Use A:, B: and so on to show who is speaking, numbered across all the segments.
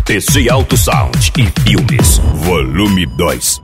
A: TC Auto Sound e Filmes, Volume 2.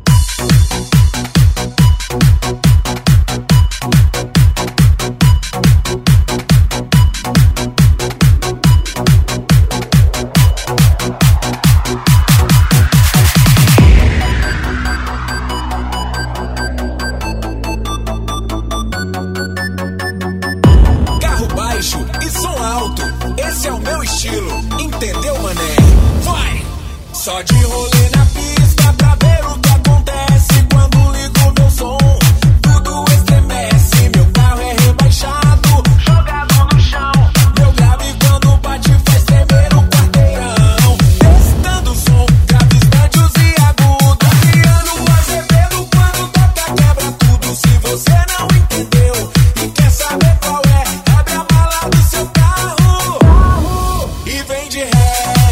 B: Carro baixo e som alto, esse é o meu estilo, entendeu, mané? Vai! Só de rolê na pista pra ver o que acontece quando ligo meu som. Tudo estremece, meu carro é rebaixado, jogado no chão. Meu grave quando bate faz tremer o quarteirão. Testando o som, graves, médios e agudos. Adriano Azevedo quando toca quebra tudo. Se você não entendeu e quer saber qual é, abre a mala do seu carro e vem de ré.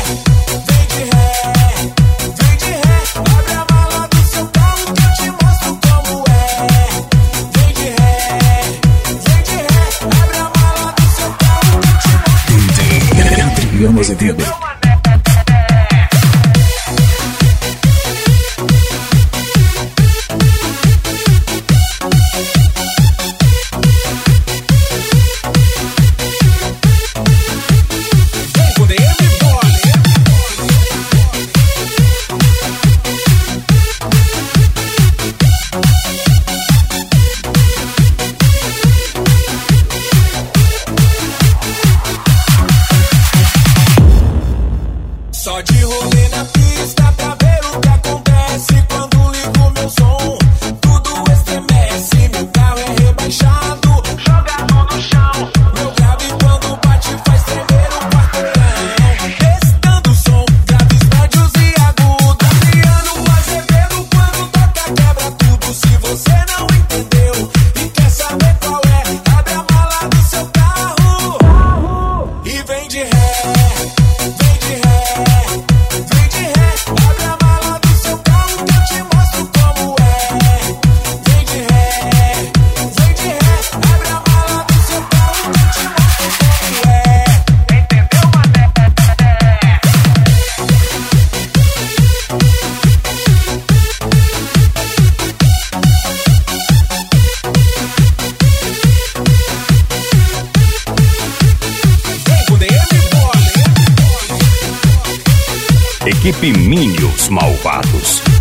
C: Azevedo.
B: Só de rolê na pista pra ver o que acontece quando ligo meu som. Tudo estremece, meu carro é rebaixado, jogado no chão. Meu grave quando bate faz tremer o quarteirão. Testando o som, graves, médios e agudos. Adriano Azevedo quando toca quebra tudo. Se você não entendeu e quer saber qual é, abre a mala do seu carro e vem de ré.
A: Equipe Minions Malvados.